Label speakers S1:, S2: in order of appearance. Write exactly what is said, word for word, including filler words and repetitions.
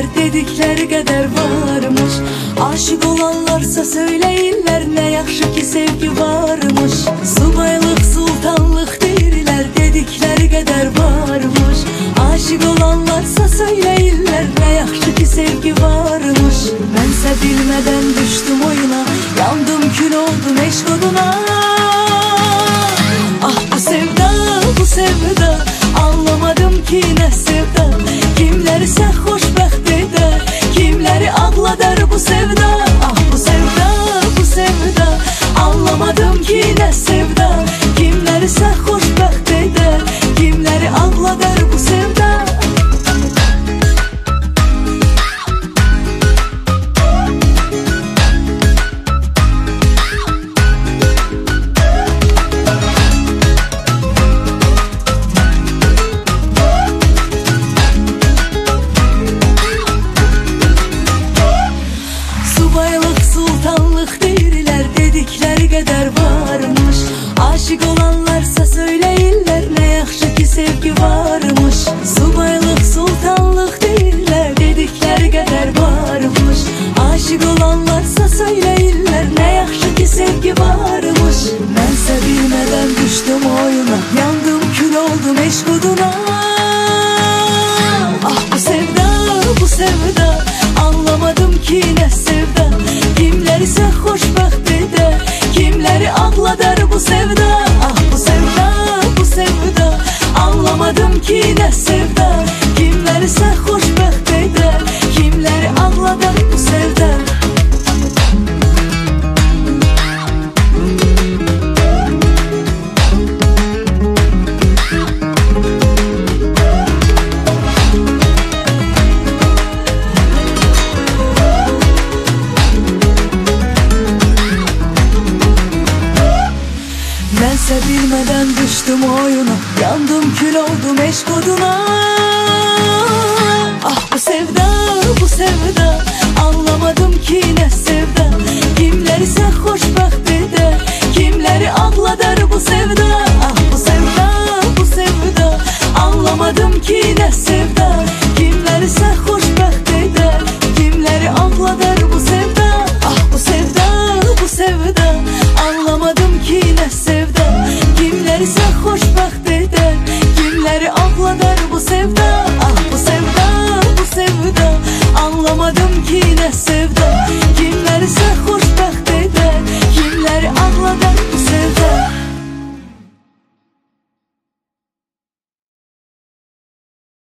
S1: dedikleri kadar varmış. Aşık olanlarsa söyleyirler, ne yaxşı ki sevgi varmış. Subaylık, sultanlık deyirlər, dedikleri kadar varmış. Aşık olanlarsa söyleyirlər, ne yaxşı ki sevgi varmış. Bense bilmeden düştüm oyuna, yandım kül oldum eşk oduna. Ah bu sevda, bu sevda, anlamadım ki ne sevda. Kimleri sarhoşbəxt eder, kimleri ağladar bu sevda. Ah bu sevda, bu sevda, anlamadım ki ne sevda. Kimleri sarhoşbəxt eder, kimleri ağladar bu sevda. Subaylık, sultanlık deyirlər, dedikleri kadar varmış. Aşık olanlarsa söyleyirlər, ne yaxşı ki sevgi varmış. Subaylık, sultanlık deyirlər, dedikleri kadar varmış. Aşık olanlarsa söyleyirlər, ne yaxşı ki sevgi varmış. Bense bilmeden düştüm oyuna, yandım kül oldum eşk oduna. Ah bu sevda, bu sevda, anlamadım ki ne sevda. Kimleri sarhoşbəxt eder, kimleri ağladar bu sevda. Ah bu sevda, bu sevda, anlamadım ki ne sevda. Kimleri sarhoşbəxt eder, kimleri ağladar bu sevda. Bense bilmeden düştüm oyuna, yandım kül oldum eşk oduna. Ah bu sevda, bu sevda, anlamadım ki ne sevda. Kimleri sarhoşbəxt eder, kimleri ağladar bu sevda. Ah bu sevda, bu sevda, anlamadım ki ne sevda. Kimleri sarhoşbəxt eder, kimleri ağladar bu sevda. Ah bu sevda, bu sevda, anlamadım ki ne sevda. Kimleri sarhoşbəxt eder, kimleri ağladar bu sevda. Ah bu sevda, bu sevda, anlamadım ki ne sevda.